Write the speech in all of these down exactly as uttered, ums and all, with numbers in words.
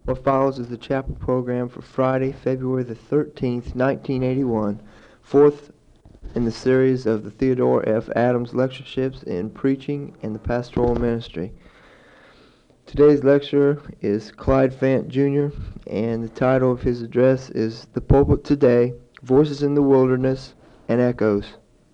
What follows is the chapel program for Friday, February the thirteenth, nineteen eighty-one, fourth in the series of the Theodore F. Adams Lectureships in Preaching and the Pastoral Ministry. Today's lecturer is Clyde Fant, Junior, and the title of his address is The Pulpit Today, Voices in the Wilderness and Echoes.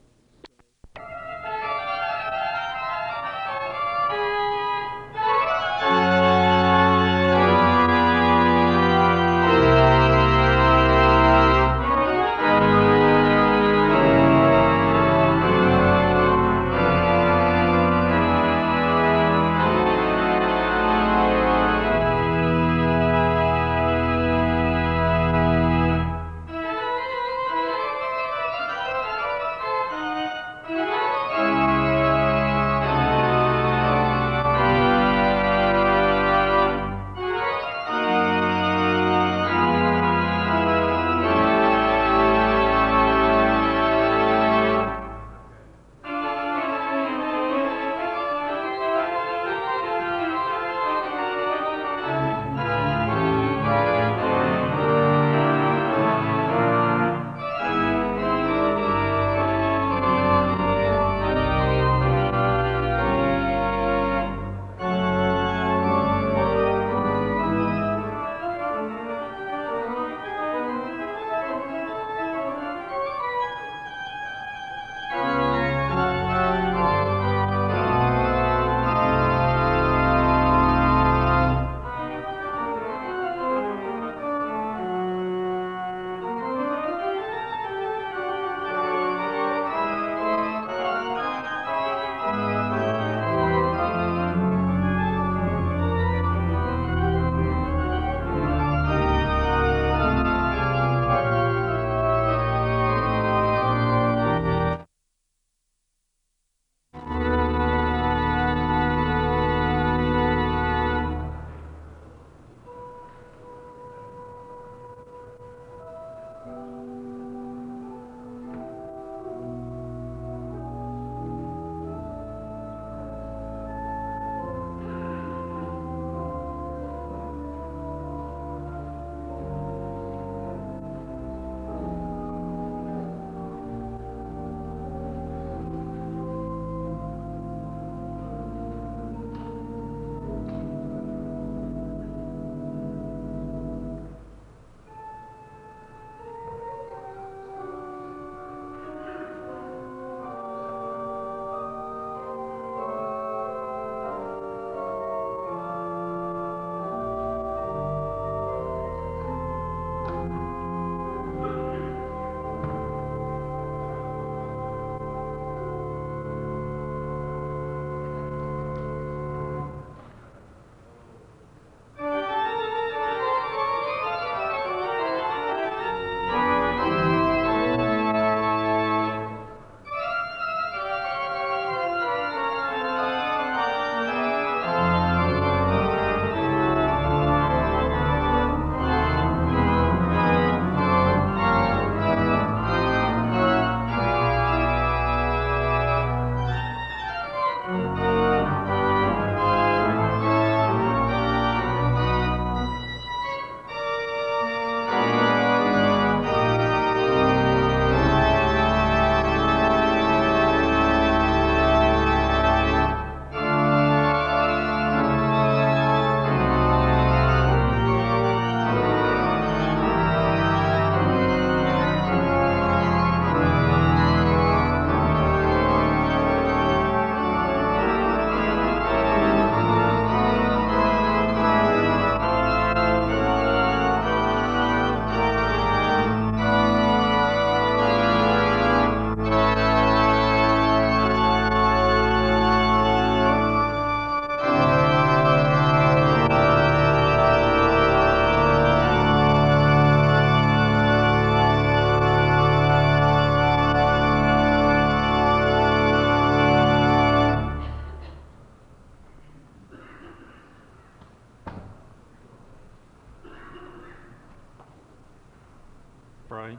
Pray.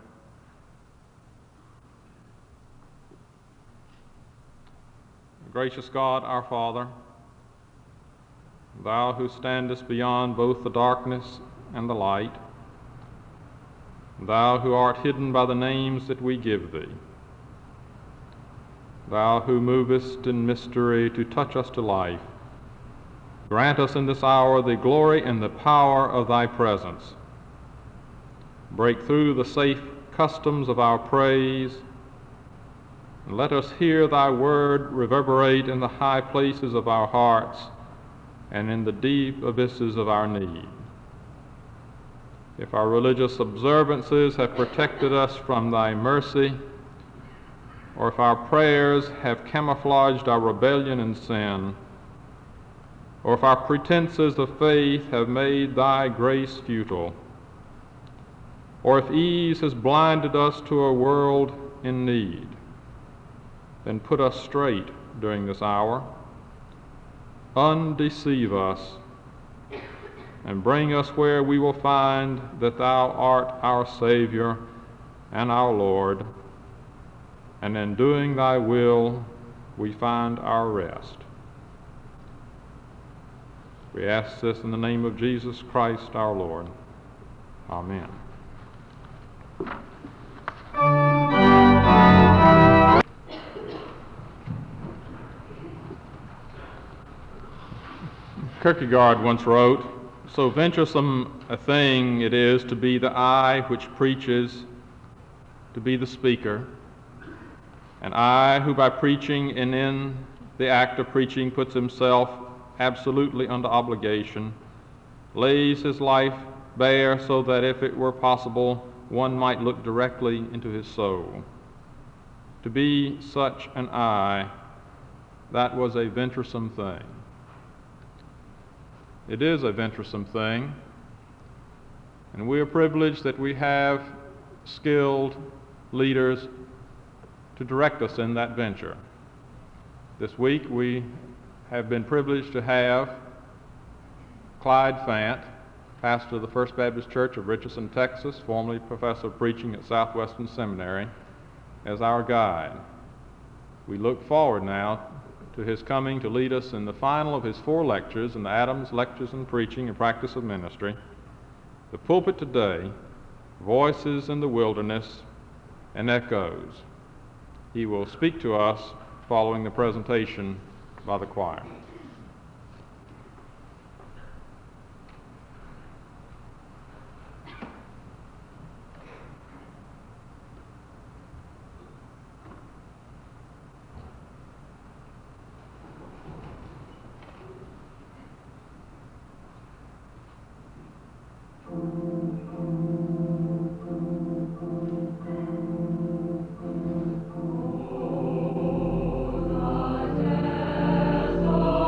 Gracious God, our Father, thou who standest beyond both the darkness and the light, thou who art hidden by the names that we give thee, thou who movest in mystery to touch us to life, grant us in this hour the glory and the power of thy presence. Break through the safe customs of our praise, and let us hear thy word reverberate in the high places of our hearts and in the deep abysses of our need. If our religious observances have protected us from thy mercy, or if our prayers have camouflaged our rebellion and sin, or if our pretenses of faith have made thy grace futile, or if ease has blinded us to a world in need, then put us straight during this hour, undeceive us, and bring us where we will find that thou art our Savior and our Lord, and in doing thy will we find our rest. We ask this in the name of Jesus Christ our Lord. Amen. Kierkegaard once wrote, "So venturesome a thing it is to be the I which preaches, to be the speaker, an I who by preaching and in the act of preaching puts himself absolutely under obligation, lays his life bare so that if it were possible, one might look directly into his soul. To be such an I, that was a venturesome thing." It is a venturesome thing, and we are privileged that we have skilled leaders to direct us in that venture. This week we have been privileged to have Clyde Fant, pastor of the First Baptist Church of Richardson, Texas, formerly professor of preaching at Southwestern Seminary, as our guide. We look forward now to his coming to lead us in the final of his four lectures in the Adams Lectures on Preaching and Practice of Ministry, The Pulpit Today, Voices in the Wilderness, and Echoes. He will speak to us following the presentation by the choir. Oh,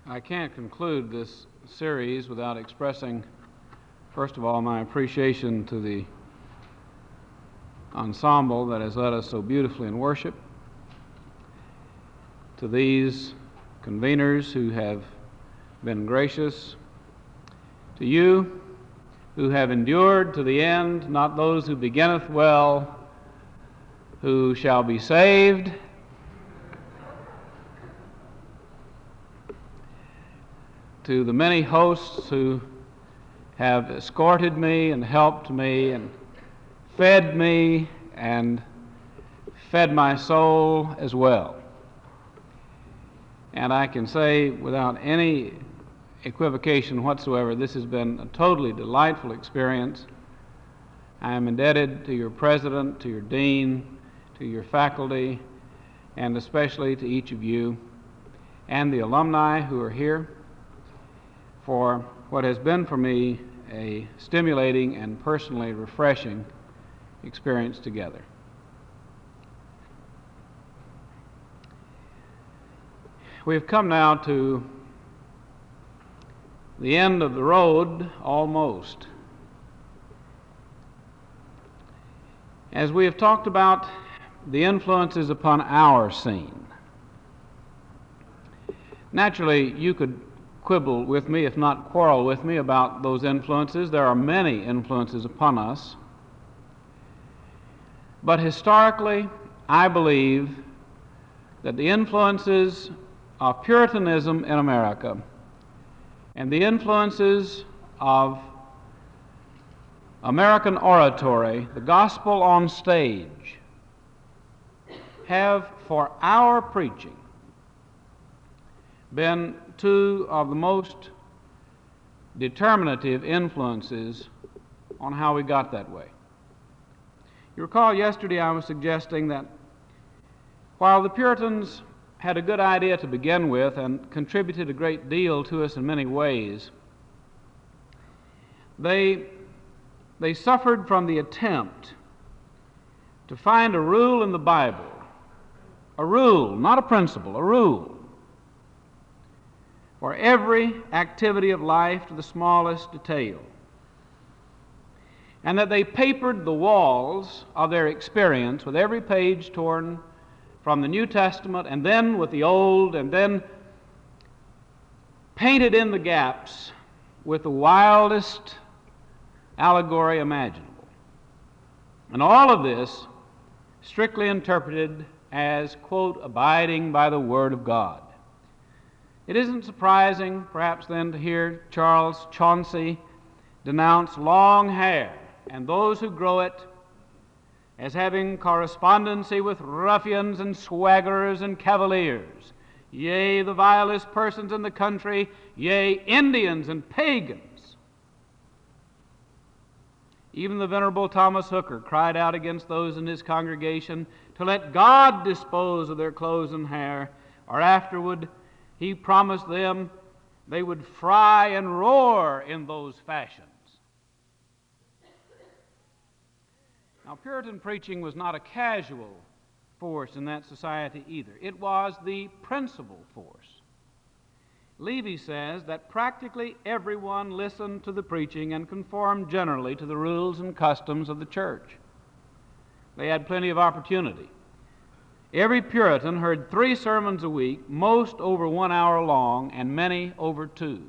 I can't conclude this series without expressing, first of all, my appreciation to the ensemble that has led us so beautifully in worship, to these conveners who have been gracious, to you who have endured to the end, not those who beginneth well, who shall be saved, to the many hosts who have escorted me and helped me and fed me and fed my soul as well. And I can say without any equivocation whatsoever, this has been a totally delightful experience. I am indebted to your president, to your dean, to your faculty, and especially to each of you and the alumni who are here for what has been for me a stimulating and personally refreshing experience together. We've come now to the end of the road, almost. As we have talked about the influences upon our scene, naturally you could quibble with me, if not quarrel with me, about those influences. There are many influences upon us. But historically, I believe that the influences of Puritanism in America and the influences of American oratory, the gospel on stage, have for our preaching been two of the most determinative influences on how we got that way. You recall yesterday I was suggesting that while the Puritans had a good idea to begin with and contributed a great deal to us in many ways, they, they suffered from the attempt to find a rule in the Bible, a rule, not a principle, a rule, for every activity of life to the smallest detail, and that they papered the walls of their experience with every page torn from the New Testament and then with the Old, and then painted in the gaps with the wildest allegory imaginable. And all of this strictly interpreted as, quote, abiding by the Word of God. It isn't surprising, perhaps, then, to hear Charles Chauncey denounce long hair and those who grow it as having correspondency with ruffians and swaggerers and cavaliers, yea, the vilest persons in the country, yea, Indians and pagans. Even the Venerable Thomas Hooker cried out against those in his congregation to let God dispose of their clothes and hair, or afterward he promised them they would fry and roar in those fashions. Now, Puritan preaching was not a casual force in that society either. It was the principal force. Levy says that practically everyone listened to the preaching and conformed generally to the rules and customs of the church. They had plenty of opportunity. Every Puritan heard three sermons a week, most over one hour long, and many over two.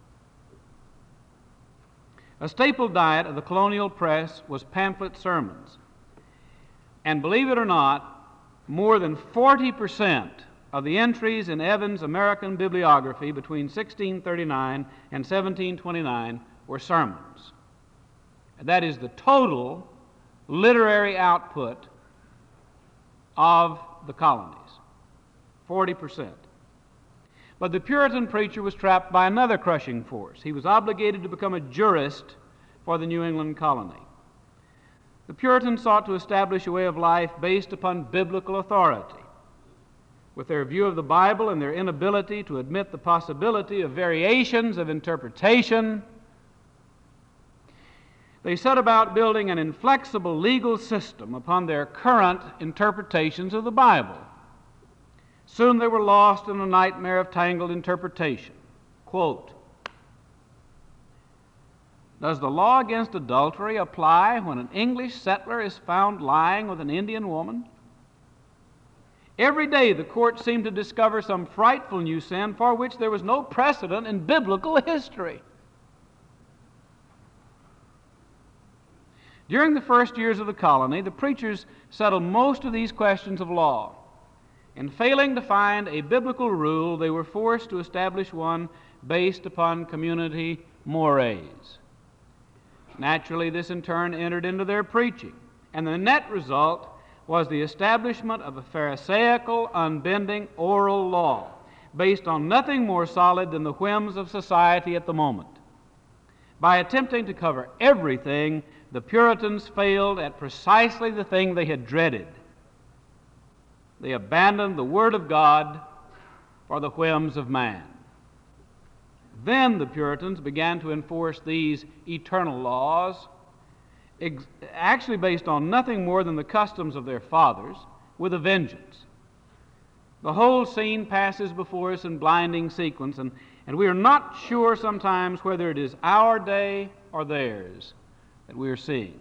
A staple diet of the colonial press was pamphlet sermons. And believe it or not, more than forty percent of the entries in Evans' American Bibliography between sixteen thirty-nine and seventeen twenty-nine were sermons. And that is the total literary output of the colonies, forty percent. But the Puritan preacher was trapped by another crushing force. He was obligated to become a jurist for the New England colony. The Puritans sought to establish a way of life based upon biblical authority. With their view of the Bible and their inability to admit the possibility of variations of interpretation, they set about building an inflexible legal system upon their current interpretations of the Bible. Soon they were lost in a nightmare of tangled interpretation. quote, "Does the law against adultery apply when an English settler is found lying with an Indian woman? Every day the courts seem to discover some frightful new sin for which there was no precedent in biblical history." During the first years of the colony, the preachers settled most of these questions of law. In failing to find a biblical rule, they were forced to establish one based upon community mores. Naturally, this in turn entered into their preaching, and the net result was the establishment of a Pharisaical, unbending oral law based on nothing more solid than the whims of society at the moment. By attempting to cover everything, the Puritans failed at precisely the thing they had dreaded. They abandoned the Word of God for the whims of man. Then the Puritans began to enforce these eternal laws, ex- actually based on nothing more than the customs of their fathers, with a vengeance. The whole scene passes before us in blinding sequence, and, and we are not sure sometimes whether it is our day or theirs that we are seeing.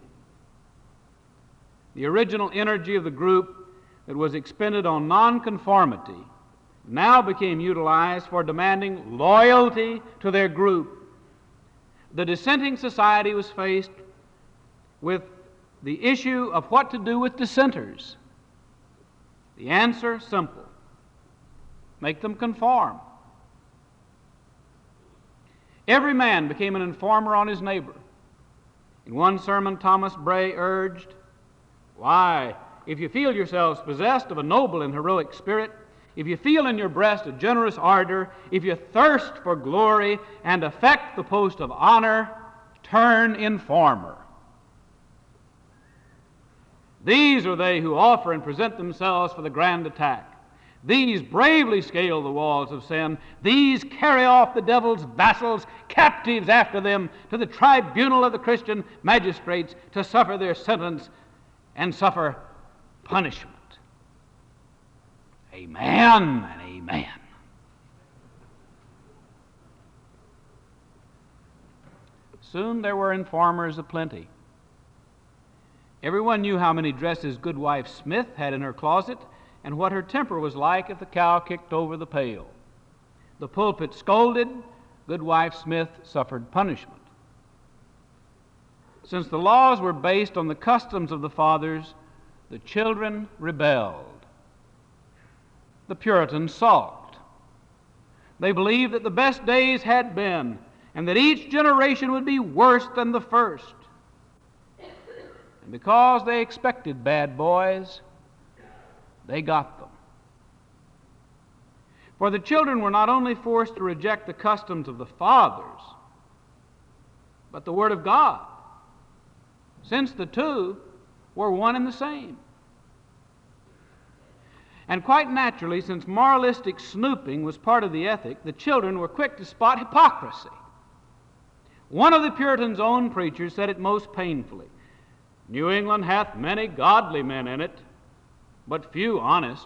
The original energy of the group that was expended on nonconformity now became utilized for demanding loyalty to their group. The dissenting society was faced with the issue of what to do with dissenters. The answer, simple: make them conform. Every man became an informer on his neighbor. In one sermon, Thomas Bray urged, "Why, if you feel yourselves possessed of a noble and heroic spirit, if you feel in your breast a generous ardor, if you thirst for glory and affect the post of honor, turn informer. These are they who offer and present themselves for the grand attack. These bravely scale the walls of sin. These carry off the devil's vassals, captives after them, to the tribunal of the Christian magistrates to suffer their sentence and suffer punishment." Amen and amen. Soon there were informers aplenty. Everyone knew how many dresses Goodwife Smith had in her closet, and what her temper was like if the cow kicked over the pail. The pulpit scolded, Goodwife Smith suffered punishment. Since the laws were based on the customs of the fathers, the children rebelled. The Puritans sulked. They believed that the best days had been, and that each generation would be worse than the first. And because they expected bad boys, they got them. For the children were not only forced to reject the customs of the fathers, but the Word of God, since the two were one and the same. And quite naturally, since moralistic snooping was part of the ethic, the children were quick to spot hypocrisy. One of the Puritans' own preachers said it most painfully: "New England hath many godly men in it, but few honest."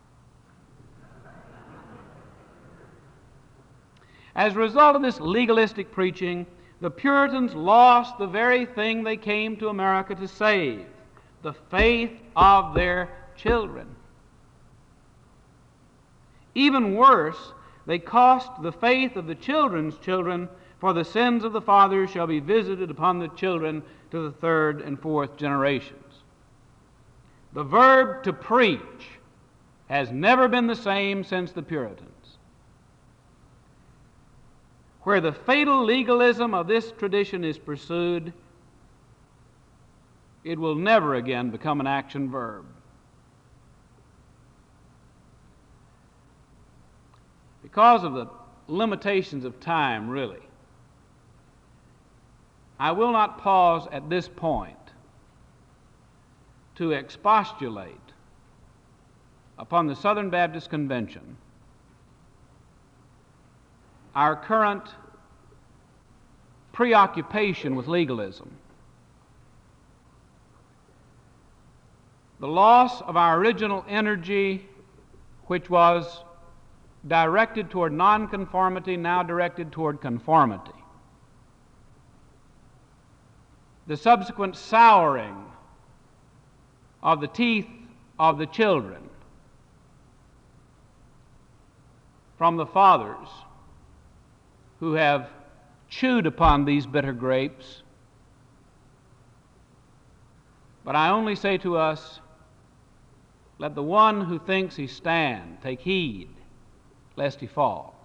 As a result of this legalistic preaching, the Puritans lost the very thing they came to America to save: the faith of their children. Even worse, they cost the faith of the children's children, for the sins of the fathers shall be visited upon the children to the third and fourth generations. The verb to preach has never been the same since the Puritans. Where the fatal legalism of this tradition is pursued, it will never again become an action verb. Because of the limitations of time, really, I will not pause at this point to expostulate upon the Southern Baptist Convention our current preoccupation with legalism. The loss of our original energy, which was directed toward nonconformity, now directed toward conformity. The subsequent souring of the teeth of the children from the fathers who have chewed upon these bitter grapes. But I only say to us, let the one who thinks he stand take heed lest he fall.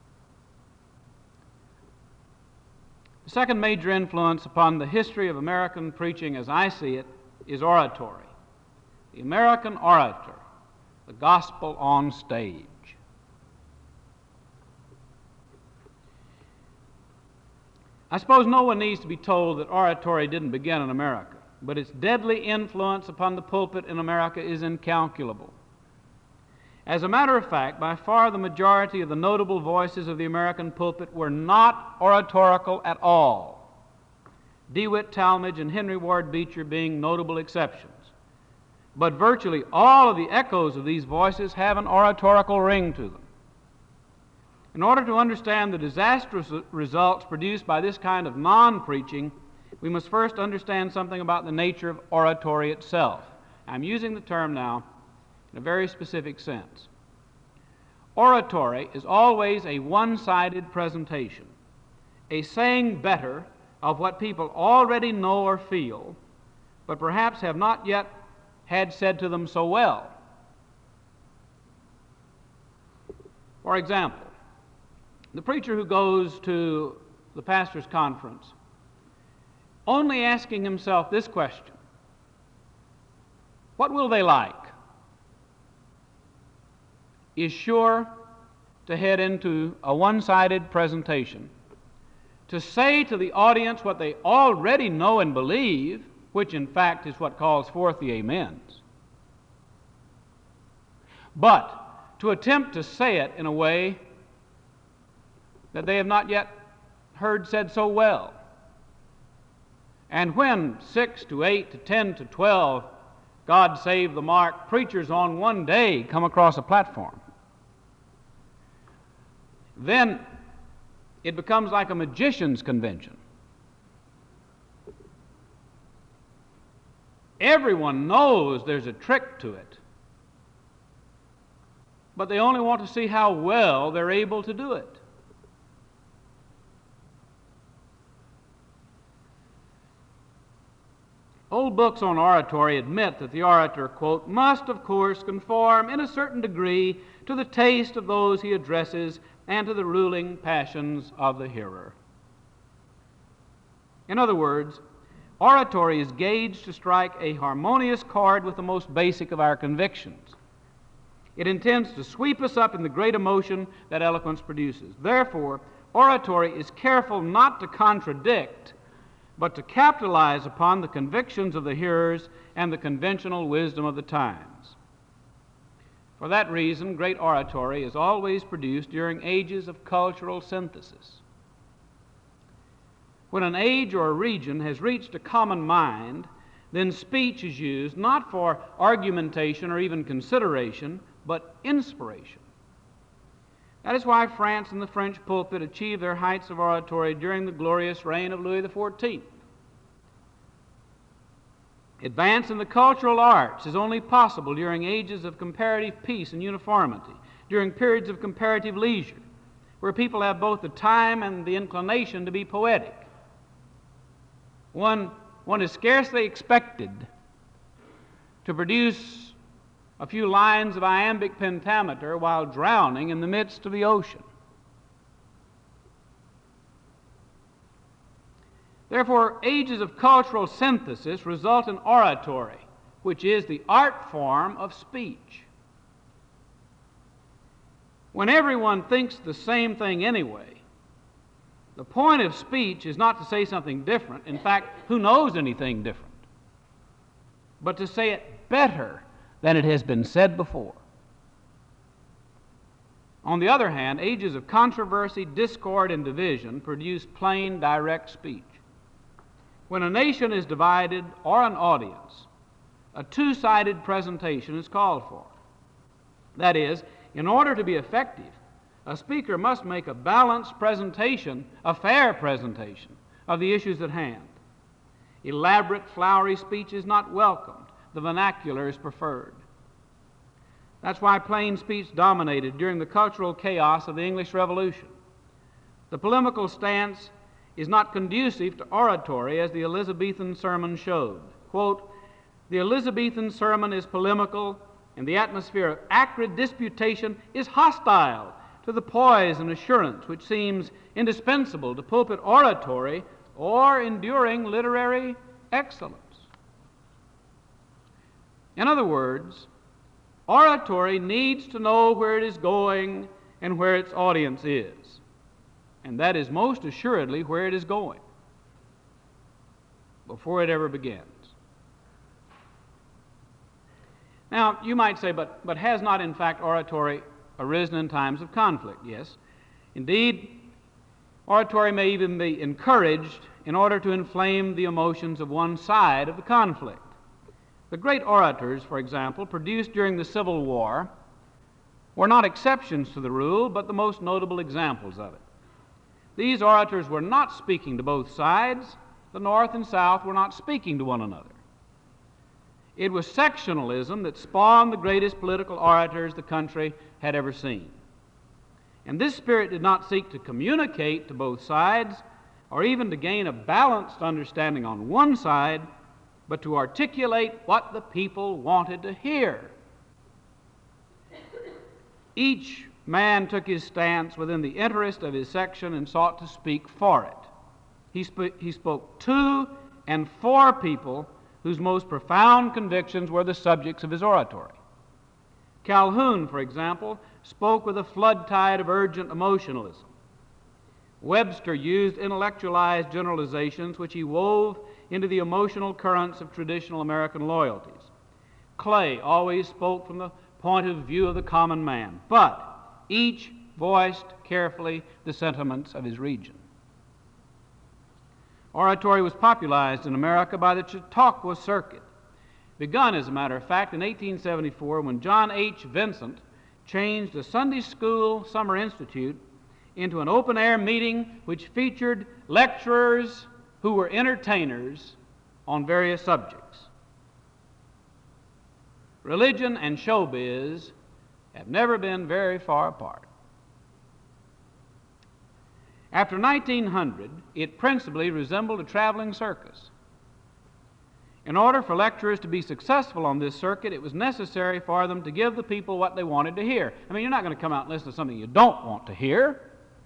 The second major influence upon the history of American preaching, as I see it, is oratory. The American orator, the gospel on stage. I suppose no one needs to be told that oratory didn't begin in America, but its deadly influence upon the pulpit in America is incalculable. As a matter of fact, by far the majority of the notable voices of the American pulpit were not oratorical at all, DeWitt Talmage and Henry Ward Beecher being notable exceptions. But virtually all of the echoes of these voices have an oratorical ring to them. In order to understand the disastrous results produced by this kind of non-preaching, we must first understand something about the nature of oratory itself. I'm using the term now in a very specific sense. Oratory is always a one-sided presentation, a saying better of what people already know or feel, but perhaps have not yet had said to them so well. For example, the preacher who goes to the pastor's conference only asking himself this question: what will they like? Is sure to head into a one-sided presentation, to say to the audience what they already know and believe, which in fact is what calls forth the amens, but to attempt to say it in a way that they have not yet heard said so well. And when six to eight to ten to twelve, God save the mark, preachers on one day come across a platform, then it becomes like a magician's convention. Everyone knows there's a trick to it, but they only want to see how well they're able to do it. Old books on oratory admit that the orator, quote, must of course conform in a certain degree to the taste of those he addresses and to the ruling passions of the hearer. In other words, oratory is gauged to strike a harmonious chord with the most basic of our convictions. It intends to sweep us up in the great emotion that eloquence produces. Therefore, oratory is careful not to contradict, but to capitalize upon the convictions of the hearers and the conventional wisdom of the times. For that reason, great oratory is always produced during ages of cultural synthesis. When an age or a region has reached a common mind, then speech is used not for argumentation or even consideration, but inspiration. That is why France and the French pulpit achieved their heights of oratory during the glorious reign of Louis the fourteenth. Advance in the cultural arts is only possible during ages of comparative peace and uniformity, during periods of comparative leisure, where people have both the time and the inclination to be poetic. One, one is scarcely expected to produce a few lines of iambic pentameter while drowning in the midst of the ocean. Therefore, ages of cultural synthesis result in oratory, which is the art form of speech. When everyone thinks the same thing anyway, the point of speech is not to say something different. In fact, who knows anything different? But to say it better than it has been said before. On the other hand, ages of controversy, discord, and division produce plain, direct speech. When a nation is divided or an audience, a two-sided presentation is called for. That is, in order to be effective, A speaker must make a balanced presentation, a fair presentation, of the issues at hand. Elaborate, flowery speech is not welcomed. The vernacular is preferred. That's why plain speech dominated during the cultural chaos of the English Revolution. The polemical stance is not conducive to oratory, as the Elizabethan sermon showed. Quote, "The Elizabethan sermon is polemical, and the atmosphere of acrid disputation is hostile to the poise and assurance which seems indispensable to pulpit oratory or enduring literary excellence." In other words, oratory needs to know where it is going and where its audience is. And that is most assuredly where it is going before it ever begins. Now, you might say, but, but has not in fact oratory arisen in times of conflict? Yes. Indeed, oratory may even be encouraged in order to inflame the emotions of one side of the conflict. The great orators, for example, produced during the Civil War were not exceptions to the rule, but the most notable examples of it. These orators were not speaking to both sides. The North and South were not speaking to one another. It was sectionalism that spawned the greatest political orators the country had ever seen. And this spirit did not seek to communicate to both sides or even to gain a balanced understanding on one side, but to articulate what the people wanted to hear. Each man took his stance within the interest of his section and sought to speak for it. He, sp- he spoke to and for people whose most profound convictions were the subjects of his oratory. Calhoun, for example, spoke with a flood tide of urgent emotionalism. Webster used intellectualized generalizations which he wove into the emotional currents of traditional American loyalties. Clay always spoke from the point of view of the common man, but each voiced carefully the sentiments of his region. Oratory was popularized in America by the Chautauqua Circuit, begun, as a matter of fact, in eighteen seventy-four when John H. Vincent changed a Sunday School Summer Institute into an open-air meeting which featured lecturers who were entertainers on various subjects. Religion and showbiz have never been very far apart. After nineteen hundred, it principally resembled a traveling circus. In order for lecturers to be successful on this circuit, it was necessary for them to give the people what they wanted to hear. I mean, you're not going to come out and listen to something you don't want to hear.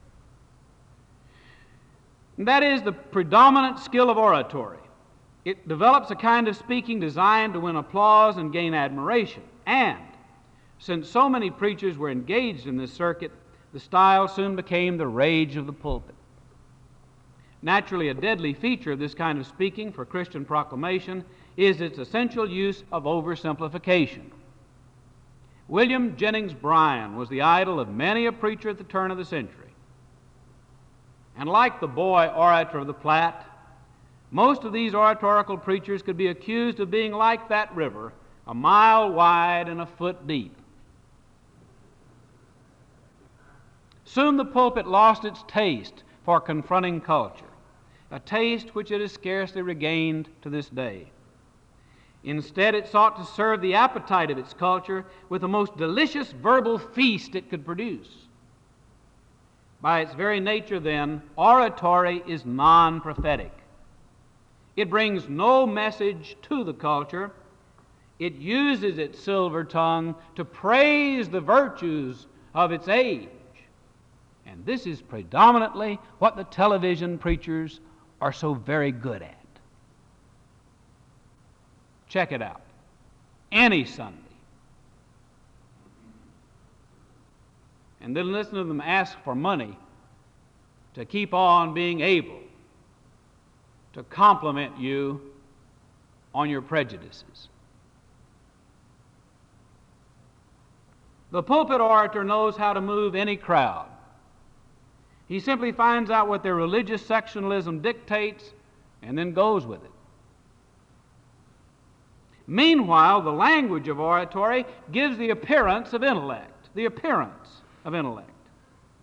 And that is the predominant skill of oratory. It develops a kind of speaking designed to win applause and gain admiration. And since so many preachers were engaged in this circuit, the style soon became the rage of the pulpit. Naturally, a deadly feature of this kind of speaking for Christian proclamation is its essential use of oversimplification. William Jennings Bryan was the idol of many a preacher at the turn of the century. And like the boy orator of the Platte, most of these oratorical preachers could be accused of being like that river, a mile wide and a foot deep. Soon the pulpit lost its taste for confronting culture, a taste which it has scarcely regained to this day. Instead, it sought to serve the appetite of its culture with the most delicious verbal feast it could produce. By its very nature, then, oratory is non-prophetic. It brings no message to the culture. It uses its silver tongue to praise the virtues of its age. And this is predominantly what the television preachers are so very good at. Check it out. Any Sunday. And then listen to them ask for money to keep on being able to compliment you on your prejudices. The pulpit orator knows how to move any crowd. He simply finds out what their religious sectionalism dictates and then goes with it. Meanwhile, the language of oratory gives the appearance of intellect, the appearance of intellect.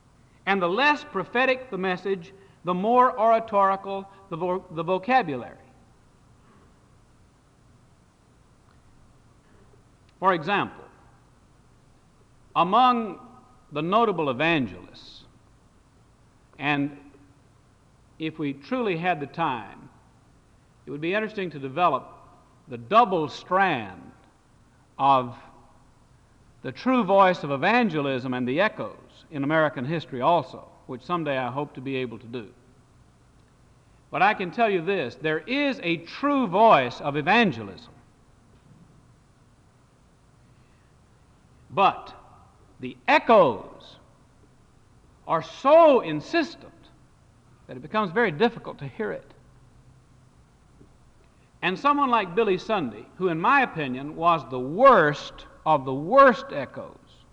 And the less prophetic the message, the more oratorical the, vo- the vocabulary. For example, among the notable evangelists, and if we truly had the time, it would be interesting to develop the double strand of the true voice of evangelism and the echoes in American history also, which someday I hope to be able to do. But I can tell you this, there is a true voice of evangelism. But the echoes are so insistent that it becomes very difficult to hear it. And someone like Billy Sunday, who in my opinion was the worst of the worst echoes,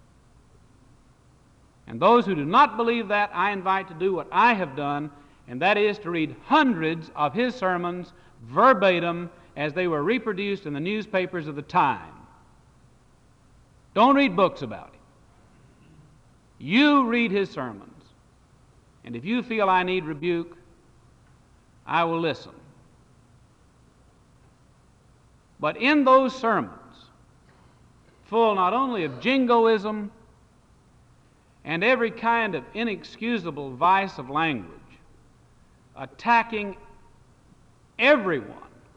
and those who do not believe that, I invite to do what I have done, and that is to read hundreds of his sermons verbatim as they were reproduced in the newspapers of the time. Don't read books about him. You read his sermons, and if you feel I need rebuke, I will listen. But in those sermons, full not only of jingoism and every kind of inexcusable vice of language, attacking everyone,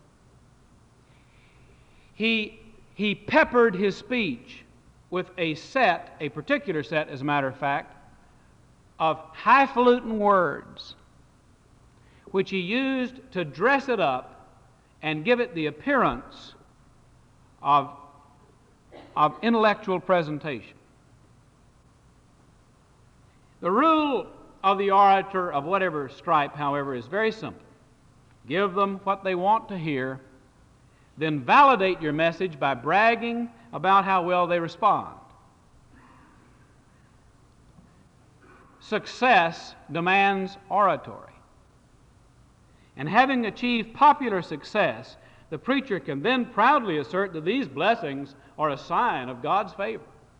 he, he peppered his speech with a set, a particular set, as a matter of fact, of highfalutin words, which he used to dress it up and give it the appearance of, of intellectual presentation. The rule of the orator of whatever stripe, however, is very simple. Give them what they want to hear, then validate your message by bragging about how well they respond. Success demands oratory. And having achieved popular success, the preacher can then proudly assert that these blessings are a sign of God's favor.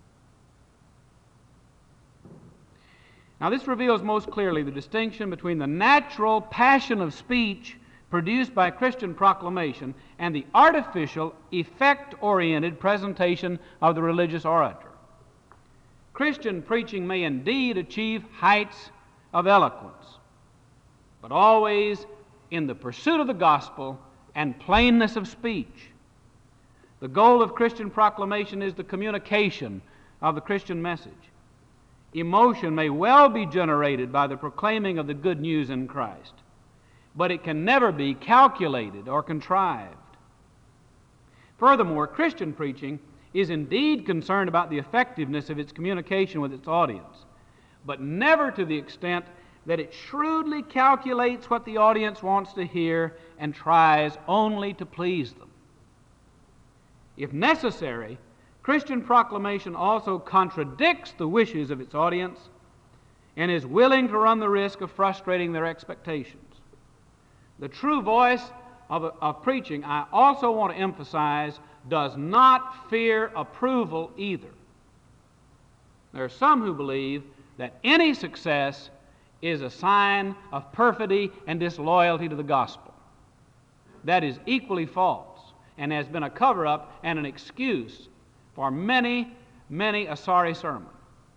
Now, this reveals most clearly the distinction between the natural passion of speech produced by Christian proclamation and the artificial, effect-oriented presentation of the religious orator. Christian preaching may indeed achieve heights of eloquence, but always in the pursuit of the gospel and plainness of speech. The goal of Christian proclamation is the communication of the Christian message. Emotion may well be generated by the proclaiming of the good news in Christ, but it can never be calculated or contrived. Furthermore, Christian preaching is indeed concerned about the effectiveness of its communication with its audience, but never to the extent that it shrewdly calculates what the audience wants to hear and tries only to please them. If necessary, Christian proclamation also contradicts the wishes of its audience and is willing to run the risk of frustrating their expectations. The true voice of, of preaching, I also want to emphasize, does not fear approval either. There are some who believe that any success is a sign of perfidy and disloyalty to the gospel. That is equally false and has been a cover-up and an excuse for many, many a sorry sermon.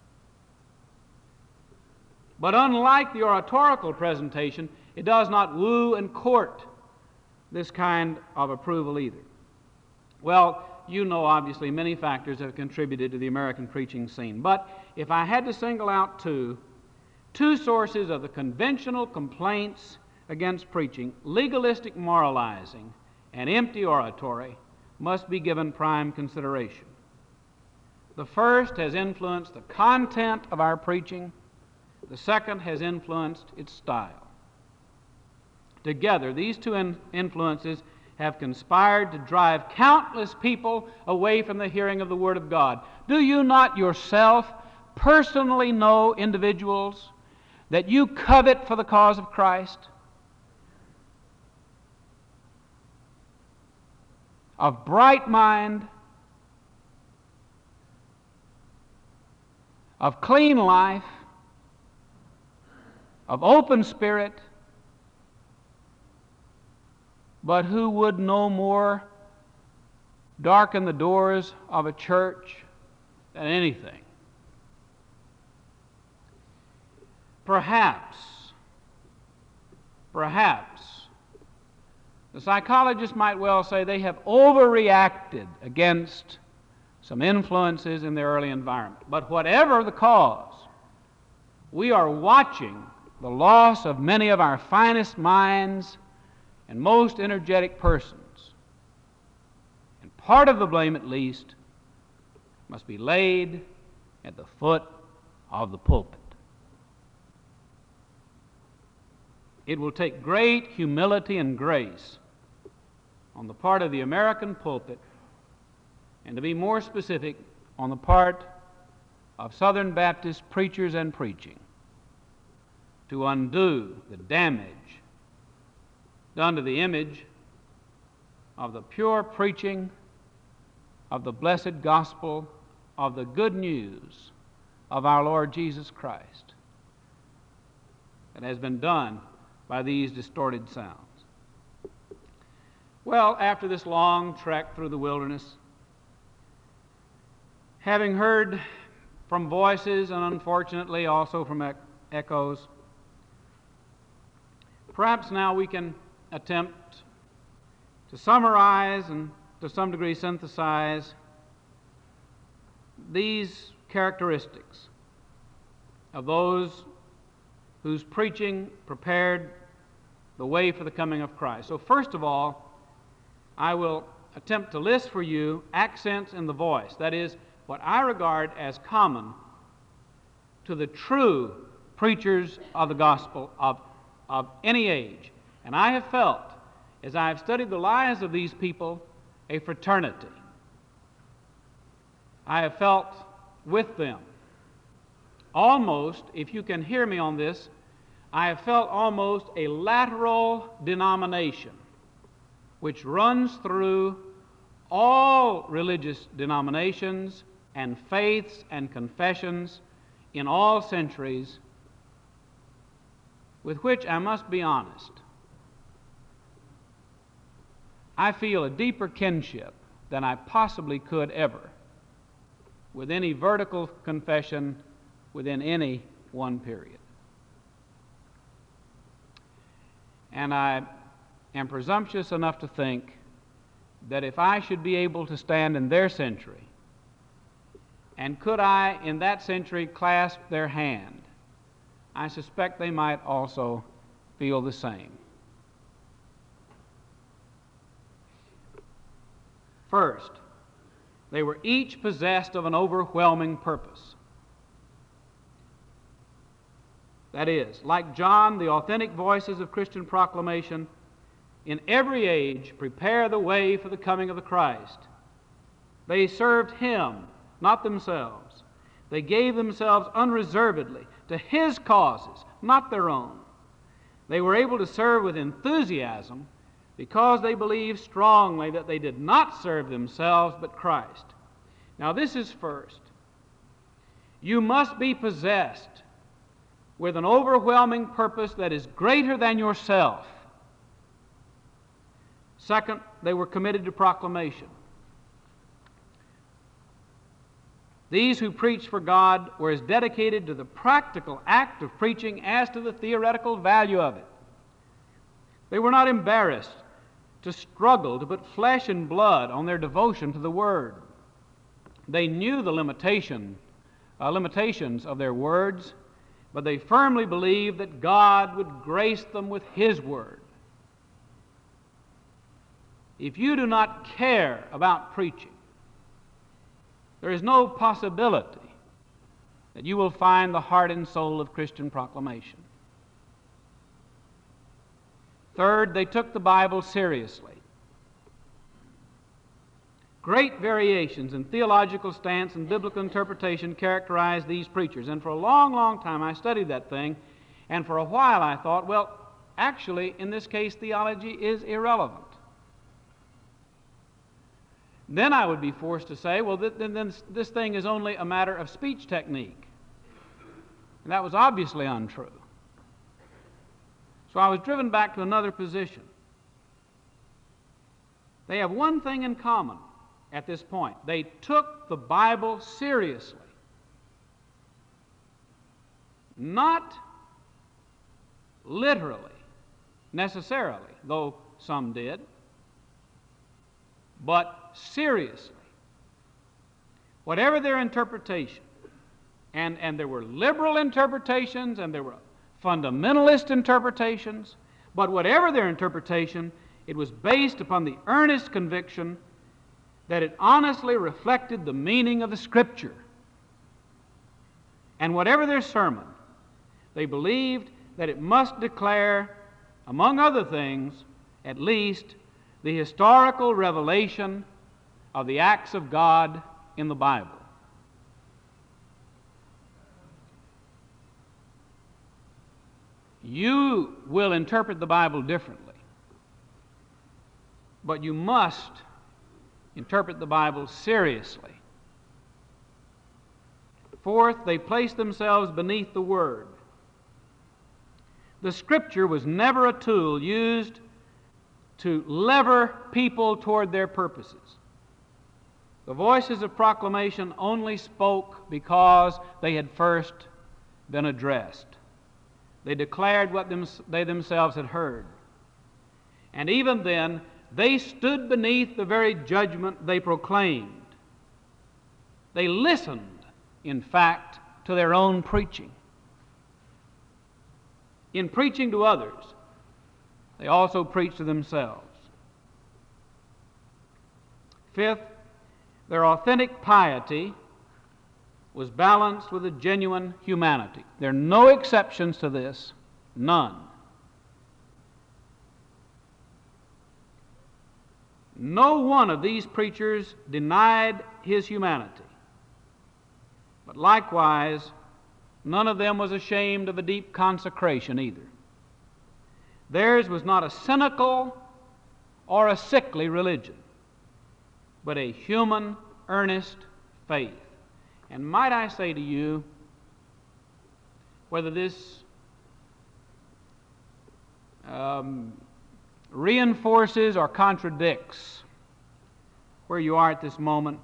But unlike the oratorical presentation, it does not woo and court this kind of approval either. Well, you know obviously many factors have contributed to the American preaching scene, but if I had to single out two, two sources of the conventional complaints against preaching, legalistic moralizing and empty oratory, must be given prime consideration. The first has influenced the content of our preaching. The second has influenced its style. Together, these two in- influences have conspired to drive countless people away from the hearing of the Word of God. Do you not yourself personally know individuals that you covet for the cause of Christ? Of bright mind, of clean life, of open spirit, but who would no more darken the doors of a church than anything. Perhaps, perhaps, the psychologists might well say they have overreacted against some influences in their early environment. But whatever the cause, we are watching the loss of many of our finest minds and most energetic persons. And part of the blame, at least, must be laid at the foot of the pulpit. It will take great humility and grace on the part of the American pulpit, and to be more specific, on the part of Southern Baptist preachers and preaching, to undo the damage done to the image of the pure preaching of the blessed gospel of the good news of our Lord Jesus Christ that has been done by these distorted sounds. Well, after this long trek through the wilderness, having heard from voices and unfortunately also from ec- echoes, perhaps now we can attempt to summarize and to some degree synthesize these characteristics of those whose preaching prepared the way for the coming of Christ. So first of all, I will attempt to list for you accents in the voice. That is, what I regard as common to the true preachers of the gospel of, of any age. And I have felt, as I have studied the lives of these people, a fraternity. I have felt with them. Almost, if you can hear me on this, I have felt almost a lateral denomination which runs through all religious denominations and faiths and confessions in all centuries, with which I must be honest, I feel a deeper kinship than I possibly could ever with any vertical confession within any one period. And I am presumptuous enough to think that if I should be able to stand in their century, and could I in that century clasp their hand, I suspect they might also feel the same. First, they were each possessed of an overwhelming purpose. That is, like John, the authentic voices of Christian proclamation in every age prepare the way for the coming of the Christ. They served Him, not themselves. They gave themselves unreservedly to His causes, not their own. They were able to serve with enthusiasm because they believed strongly that they did not serve themselves but Christ. Now this is first. You must be possessed with an overwhelming purpose that is greater than yourself. Second, they were committed to proclamation. These who preached for God were as dedicated to the practical act of preaching as to the theoretical value of it. They were not embarrassed to struggle to put flesh and blood on their devotion to the Word. They knew the limitation, uh, limitations of their words, but they firmly believed that God would grace them with His Word. If you do not care about preaching, there is no possibility that you will find the heart and soul of Christian proclamation. Third, they took the Bible seriously. Great variations in theological stance and biblical interpretation characterized these preachers. And for a long, long time I studied that thing, and for a while I thought, well, actually, in this case, theology is irrelevant. Then I would be forced to say, well, th- then this, this thing is only a matter of speech technique. And that was obviously untrue. So I was driven back to another position. They have one thing in common at this point. They took the Bible seriously. Not literally, necessarily, though some did, but seriously. Whatever their interpretation, and, and there were liberal interpretations and there were fundamentalist interpretations, but whatever their interpretation, it was based upon the earnest conviction that it honestly reflected the meaning of the Scripture. And whatever their sermon, they believed that it must declare, among other things, at least, the historical revelation of the acts of God in the Bible. You will interpret the Bible differently, but you must interpret the Bible seriously. Fourth, they placed themselves beneath the Word. The Scripture was never a tool used to lever people toward their purposes. The voices of proclamation only spoke because they had first been addressed. They declared what them, they themselves had heard. And even then, they stood beneath the very judgment they proclaimed. They listened, in fact, to their own preaching. In preaching to others, they also preached to themselves. Fifth, their authentic piety was balanced with a genuine humanity. There are no exceptions to this, none. No one of these preachers denied his humanity, but likewise, none of them was ashamed of a deep consecration either. Theirs was not a cynical or a sickly religion, but a human, earnest faith. And might I say to you, whether this um, reinforces or contradicts where you are at this moment,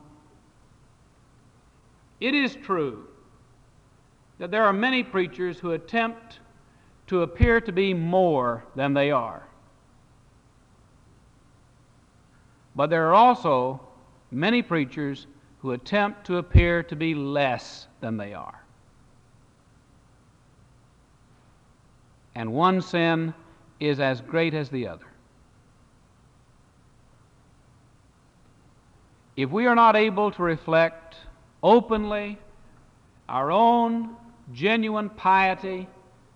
it is true that there are many preachers who attempt to appear to be more than they are. But there are also many preachers who attempt to appear to be less than they are. And one sin is as great as the other. If we are not able to reflect openly our own genuine piety,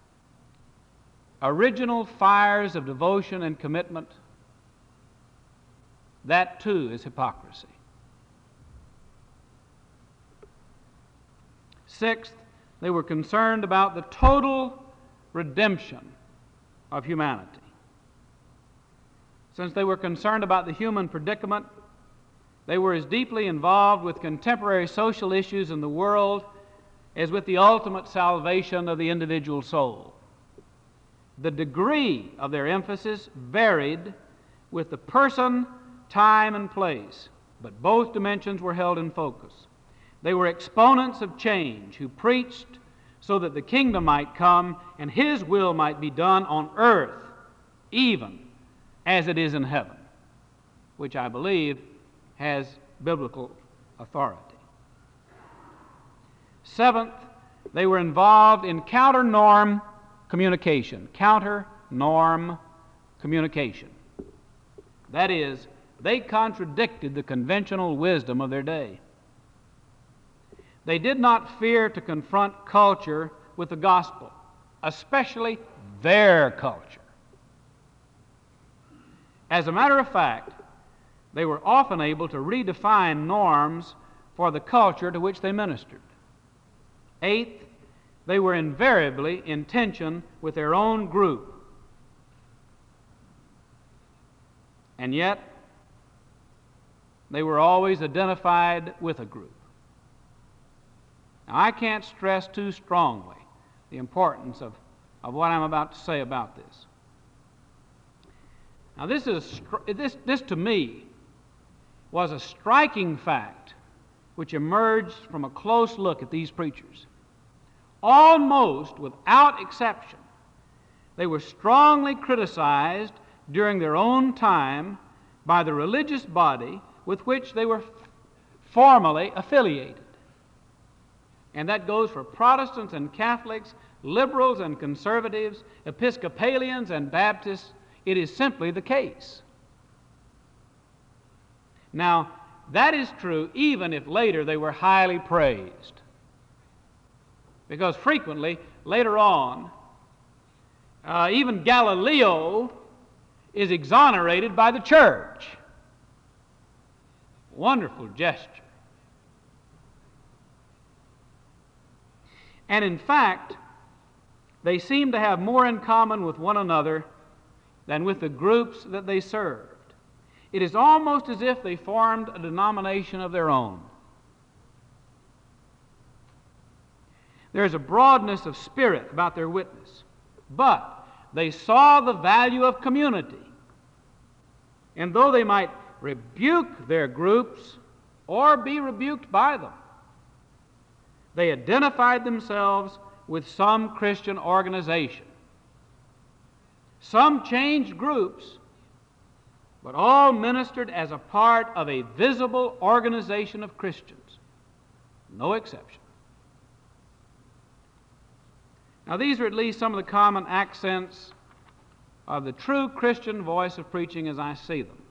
original fires of devotion and commitment, that too is hypocrisy. Sixth, they were concerned about the total redemption of humanity. Since they were concerned about the human predicament, they were as deeply involved with contemporary social issues in the world as with the ultimate salvation of the individual soul. The degree of their emphasis varied with the person, time, and place, but both dimensions were held in focus. They were exponents of change who preached so that the kingdom might come and His will might be done on earth, even as it is in heaven, which I believe has biblical authority. Seventh, they were involved in counter-norm communication. Counter-norm communication. That is, they contradicted the conventional wisdom of their day. They did not fear to confront culture with the gospel, especially their culture. As a matter of fact, they were often able to redefine norms for the culture to which they ministered. Eighth, they were invariably in tension with their own group. And yet, they were always identified with a group. Now, I can't stress too strongly the importance of, of what I'm about to say about this. Now, this is this this to me was a striking fact which emerged from a close look at these preachers. Almost without exception, they were strongly criticized during their own time by the religious body with which they were formally affiliated. And that goes for Protestants and Catholics, liberals and conservatives, Episcopalians and Baptists. It is simply the case. Now, that is true even if later they were highly praised. Because frequently, later on, uh, even Galileo is exonerated by the church. Wonderful gesture. And in fact, they seem to have more in common with one another than with the groups that they served. It is almost as if they formed a denomination of their own. There is a broadness of spirit about their witness, but they saw the value of community. And though they might rebuke their groups or be rebuked by them, they identified themselves with some Christian organization. Some changed groups, but all ministered as a part of a visible organization of Christians. No exception. Now, these are at least some of the common accents of the true Christian voice of preaching as I see them.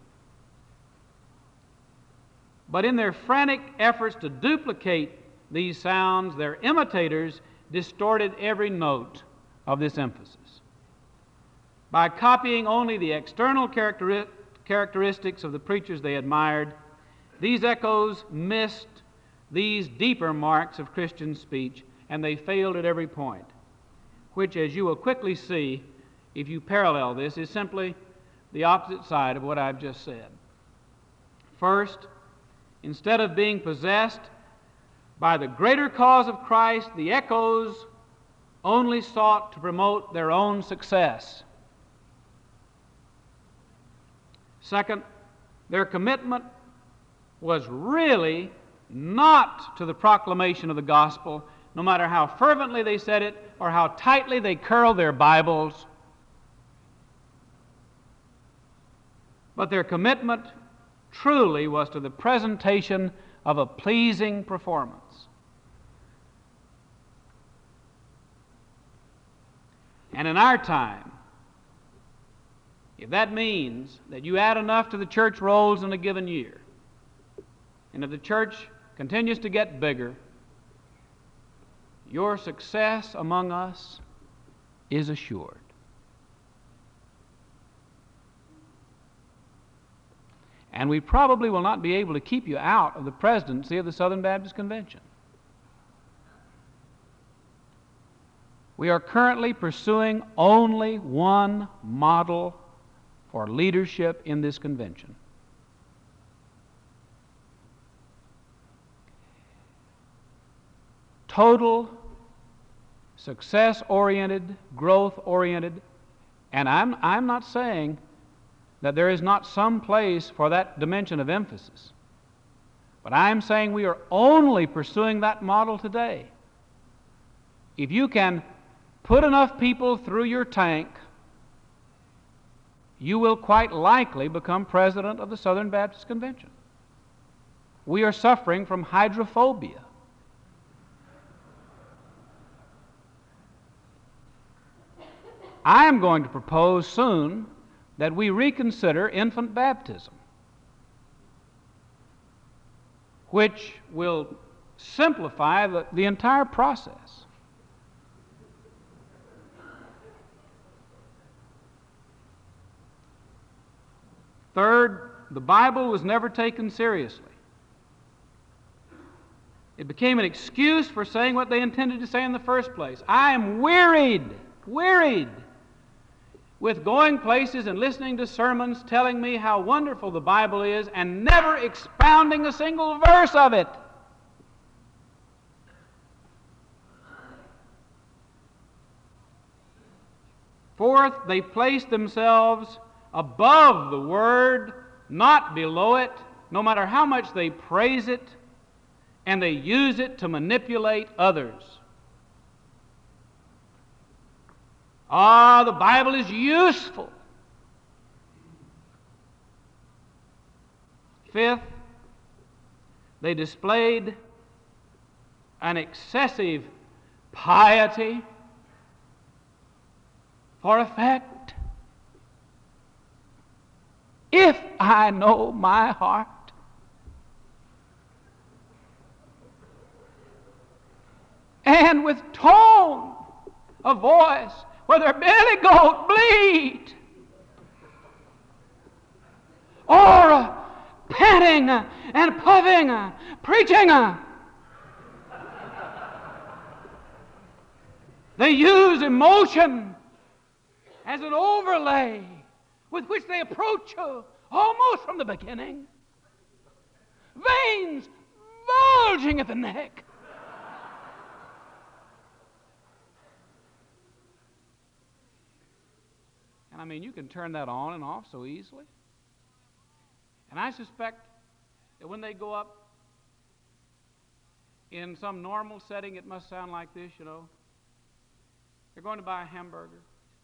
But in their frantic efforts to duplicate these sounds, their imitators distorted every note of this emphasis. By copying only the external characteri- characteristics of the preachers they admired, these echoes missed these deeper marks of Christian speech, and they failed at every point, which, as you will quickly see if you parallel this, is simply the opposite side of what I've just said. First, instead of being possessed by the greater cause of Christ, the echoes only sought to promote their own success. Second, their commitment was really not to the proclamation of the gospel, no matter how fervently they said it or how tightly they curled their Bibles. But their commitment truly was to the presentation of a pleasing performance. And in our time, if that means that you add enough to the church rolls in a given year, and if the church continues to get bigger, your success among us is assured. And we probably will not be able to keep you out of the presidency of the Southern Baptist Convention. We are currently pursuing only one model for leadership in this convention. Total, success-oriented, growth-oriented, and I'm, I'm not saying that there is not some place for that dimension of emphasis, but I'm saying we are only pursuing that model today. If you can put enough people through your tank, you will quite likely become president of the Southern Baptist Convention. We are suffering from hydrophobia. I am going to propose soon that we reconsider infant baptism, which will simplify the, the entire process. Third, the Bible was never taken seriously. It became an excuse for saying what they intended to say in the first place. I am wearied, wearied with going places and listening to sermons telling me how wonderful the Bible is and never expounding a single verse of it. Fourth, they placed themselves above the Word, not below it, no matter how much they praise it and they use it to manipulate others. Ah, the Bible is useful. Fifth, they displayed an excessive piety for effect. If I know my heart, and with tone of voice, whether belly goat bleat, or uh, panting uh, and puffing, uh, preaching, uh, they use emotion as an overlay with which they approach you almost from the beginning. Veins bulging at the neck. And I mean, you can turn that on and off so easily. And I suspect that when they go up in some normal setting, it must sound like this, you know. They're going to buy a hamburger.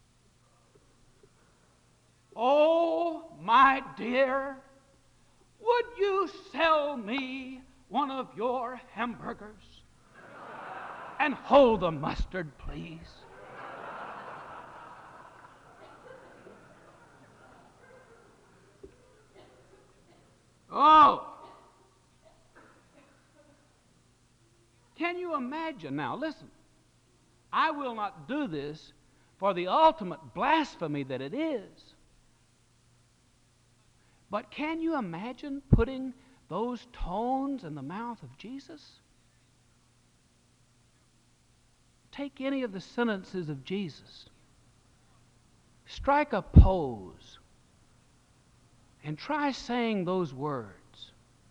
Oh, my dear, would you sell me one of your hamburgers? And hold the mustard, please. Oh! Can you imagine? Now, listen. I will not do this for the ultimate blasphemy that it is. But can you imagine putting those tones in the mouth of Jesus? Take any of the sentences of Jesus, strike a pose, and try saying those words.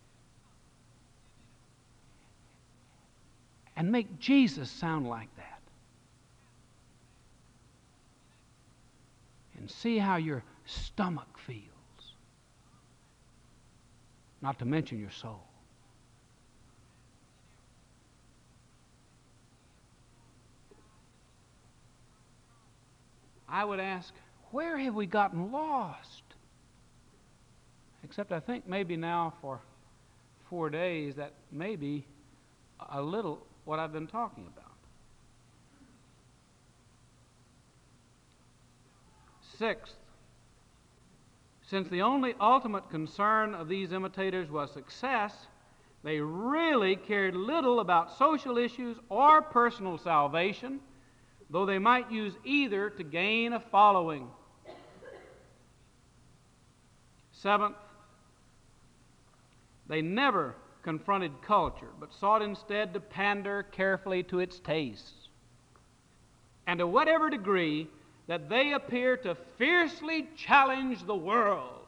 And make Jesus sound like that. And see how your stomach feels. Not to mention your soul. I would ask, where have we gotten lost? Except I think maybe now for four days that may be a little what I've been talking about. Sixth, since the only ultimate concern of these imitators was success, they really cared little about social issues or personal salvation, though they might use either to gain a following. Seventh, they never confronted culture, but sought instead to pander carefully to its tastes. And to whatever degree that they appear to fiercely challenge the world,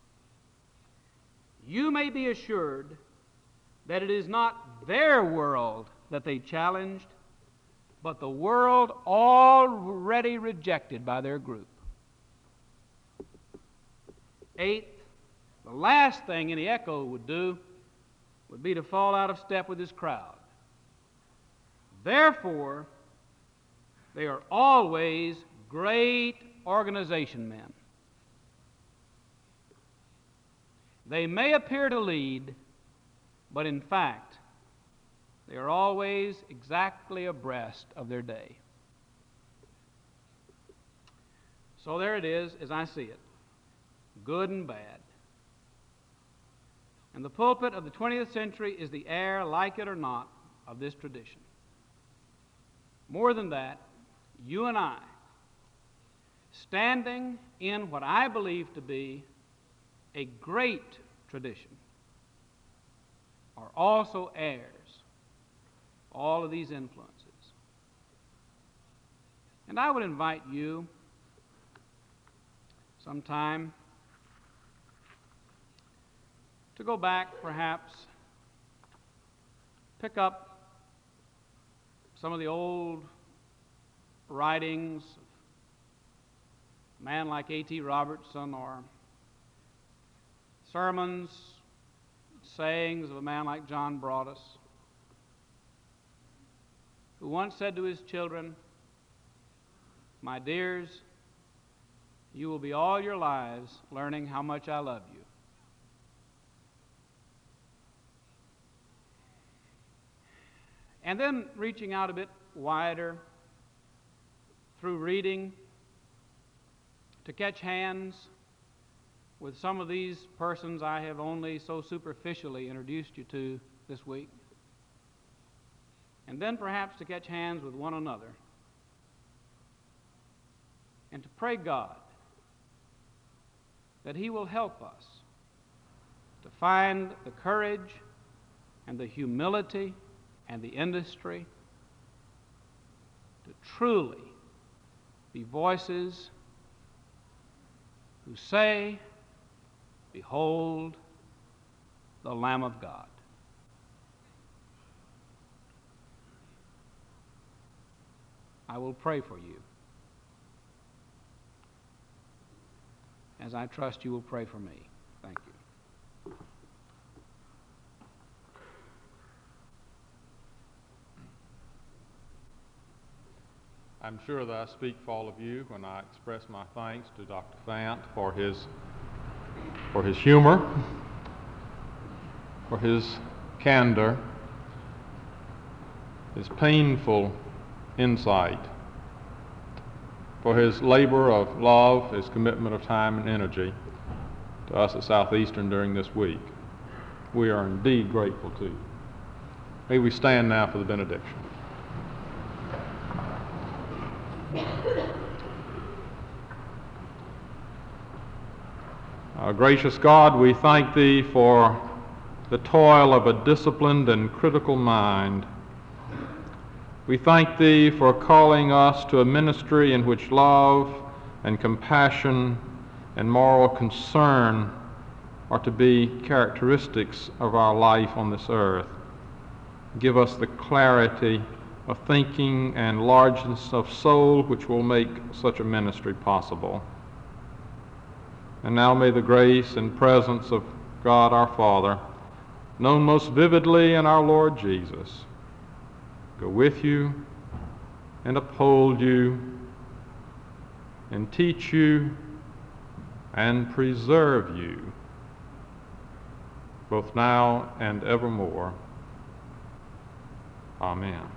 you may be assured that it is not their world that they challenged, but the world already rejected by their group. Eighth, the last thing any echo would do would be to fall out of step with his crowd. Therefore, they are always great organization men. They may appear to lead, but in fact, they are always exactly abreast of their day. So there it is, as I see it, good and bad. And the pulpit of the twentieth century is the heir, like it or not, of this tradition. More than that, you and I, standing in what I believe to be a great tradition, are also heirs of all of these influences. And I would invite you sometime to go back, perhaps, pick up some of the old writings a man like A T Robertson, or sermons, sayings of a man like John Broadus, who once said to his children, "My dears, you will be all your lives learning how much I love you." And then reaching out a bit wider through reading to catch hands with some of these persons I have only so superficially introduced you to this week. And then perhaps to catch hands with one another and to pray God that He will help us to find the courage and the humility and the industry to truly be voices who say, "Behold the Lamb of God." I will pray for you, as I trust you will pray for me. Thank you. I'm sure that I speak for all of you when I express my thanks to Doctor Fant for his, for his humor, for his candor, his painful insight, for his labor of love, his commitment of time and energy to us at Southeastern during this week. We are indeed grateful to you. May we stand now for the benediction. Our gracious God, we thank Thee for the toil of a disciplined and critical mind. We thank Thee for calling us to a ministry in which love and compassion and moral concern are to be characteristics of our life on this earth. Give us the clarity of thinking and largeness of soul which will make such a ministry possible. And now may the grace and presence of God our Father, known most vividly in our Lord Jesus, go with you and uphold you and teach you and preserve you, both now and evermore. Amen.